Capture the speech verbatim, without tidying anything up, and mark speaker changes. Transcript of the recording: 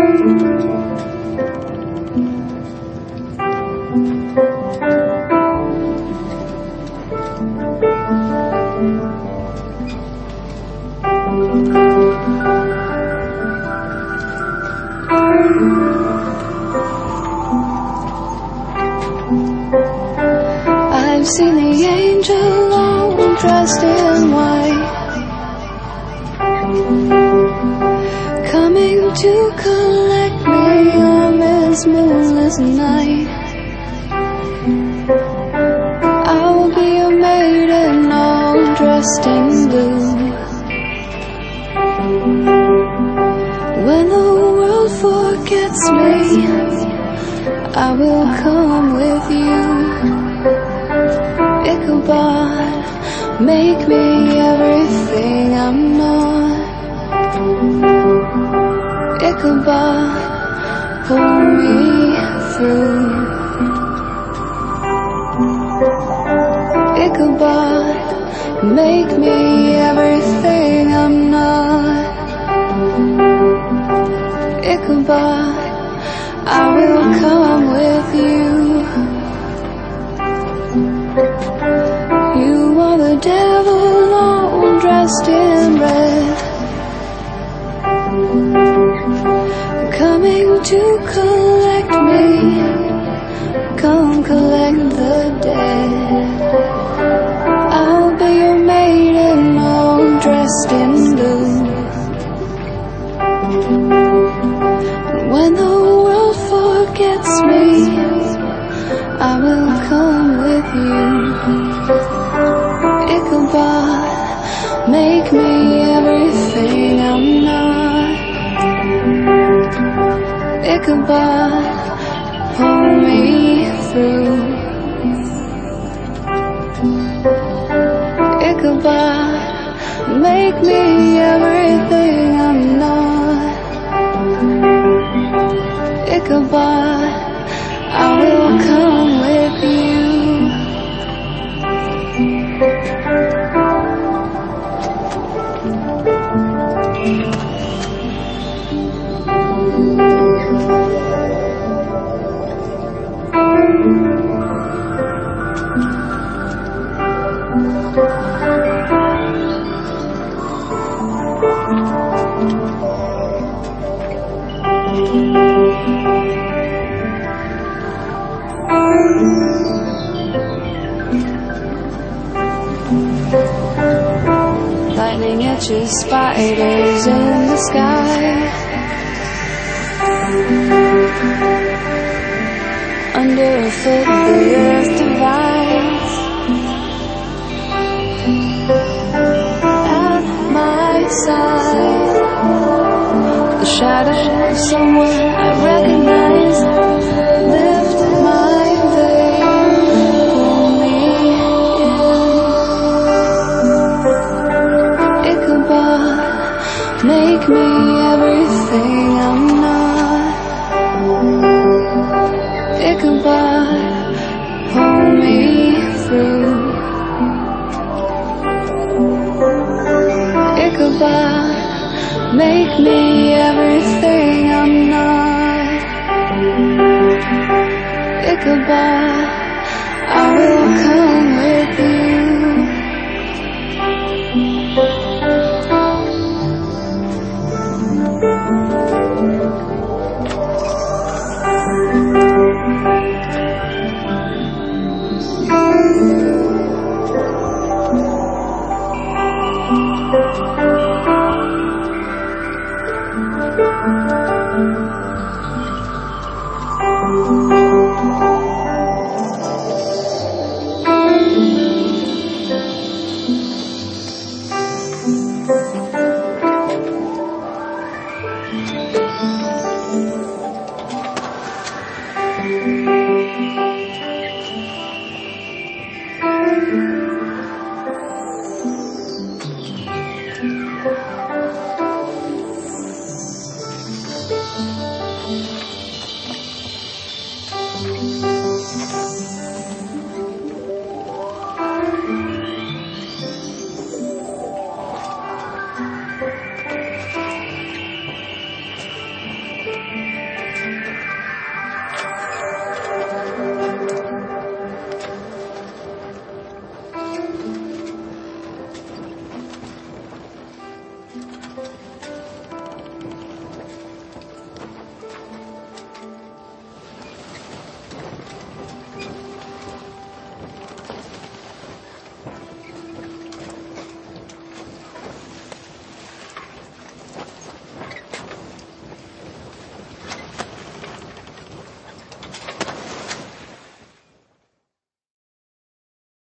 Speaker 1: I've seen the angel all dressed in white, coming to collect me on this moonless night. I'll be a maiden all dressed in blue. When the world forgets me, I will come with you. Ichabod, make me everything I'm not. Ichabod, pull me through. Ichabod, make me everything I'm not. Ichabod, I will come with you. You are the devil all dressed in red, coming to collect me. Come collect the dead. I'll be your maiden all dressed in blue. When the world forgets me, I will come with you. Ichabod, make me everything I'm not. Ichabod, pull me through. Ichabod, make me everything I'm not. Ichabod, I will come with you. Lightning etches spiders in the sky. Underfoot the earth divides. At my side, the shadow of someone I recognize. Lift my veil, pull me in. Ichabod, make me everything I'm not. Ichabod, pull me through. Ichabod, make me everything I'm not. Ichabod, I will come with you.